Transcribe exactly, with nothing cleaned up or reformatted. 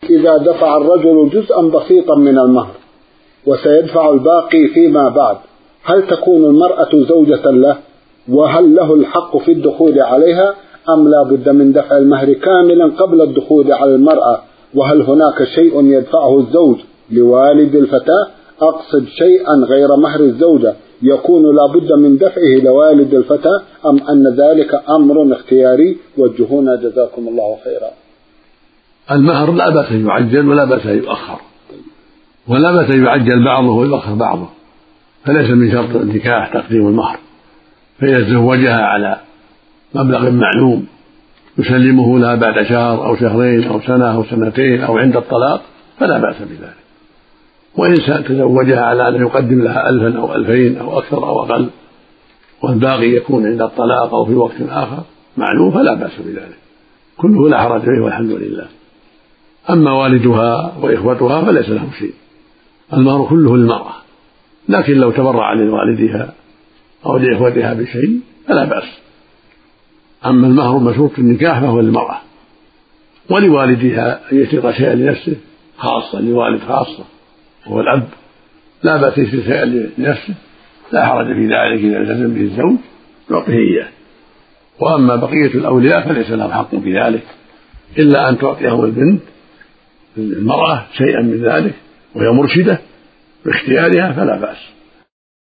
إذا دفع الرجل جزءا بسيطا من المهر وسيدفع الباقي فيما بعد، هل تكون المرأة زوجة له؟ وهل له الحق في الدخول عليها أم لا بد من دفع المهر كاملا قبل الدخول على المرأة؟ وهل هناك شيء يدفعه الزوج لوالد الفتاة؟ أقصد شيئا غير مهر الزوجة يكون لا بد من دفعه لوالد الفتاة، أم أن ذلك أمر اختياري؟ وجهونا جزاكم الله خيرا. المهر لا بأس يعجل ولا بأس يؤخر، ولا بأس يعجل بعضه ويؤخر بعضه، فليس من شرط النكاح تقديم المهر. فإذا تزوجها على مبلغ معلوم يسلمه لها بعد شهر أو شهرين أو سنة أو سنتين أو عند الطلاق فلا بأس بذلك. وإن تزوجها على أن يقدم لها ألفا أو ألفين أو أكثر أو أقل والباقي يكون عند الطلاق أو في وقت آخر معلوم فلا بأس بذلك، كله لا حرج به والحمد لله. أما والدها وإخوتها فليس لهم شيء، المهر كله للمرأة، لكن لو تبرع لوالدها أو لإخوتها بشيء فلا بأس. أما المهر مشروط في النكاح فهو للمرأة، ولوالدها أن يشترط شيئا لنفسه خاصة، لوالد خاصة وهو الأب لا بأس يشترط شيئا لنفسه، لا حرج في ذلك إذا التزم به الزوج يعطيه إياه. وأما بقية الأولياء فليس لهم حق في ذلك إلا أن تعطيهم البنت المرأة شيئا من ذلك وهي مرشدة باختيارها فلا بأس.